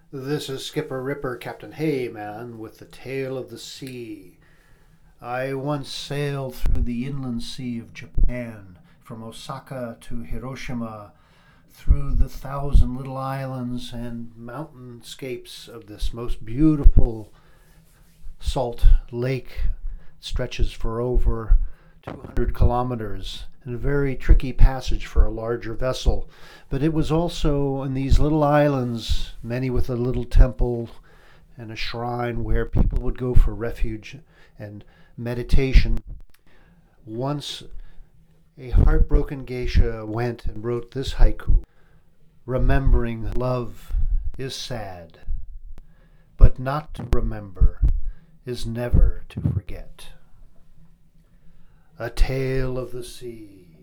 This is Skipper Ripper, Captain Hayman, with the tale of the sea. I once sailed through the inland sea of Japan, from Osaka to Hiroshima, through the thousand little islands and mountainscapes of this most beautiful salt lake. It stretches for over 200 kilometers, and a very tricky passage for a larger vessel. But it was also in these little islands, many with a little temple and a shrine where people would go for refuge and meditation. Once a heartbroken geisha went and wrote this haiku: remembering love is sad, but not to remember is never to forget. A tale of the sea.